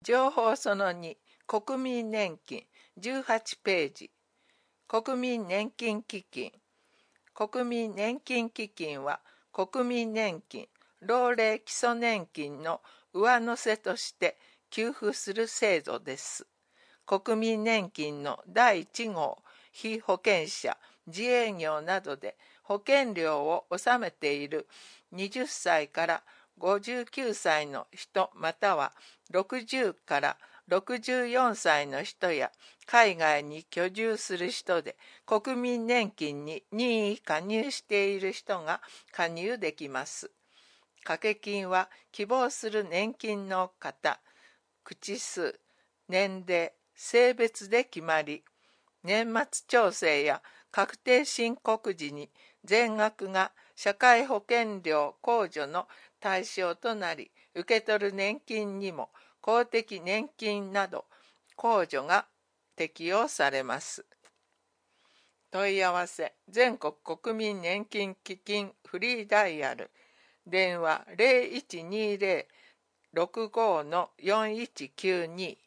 情報その2、国民年金、18ページ。国民年金基金。国民年金基金は、国民年金、老齢基礎年金の上乗せとして給付する制度です。国民年金の第1号被保険者、自営業などで保険料を納めている20歳から59歳の人または60から64歳の人や海外に居住する人で国民年金に任意加入している人が加入できます。掛け金は希望する年金の方、口数、年齢、性別で決まり、年末調整や確定申告時に全額が社会保険料控除の対象となり、受け取る年金にも公的年金など控除が適用されます。問い合わせ、全国国民年金基金フリーダイヤル、電話 0120-65-4192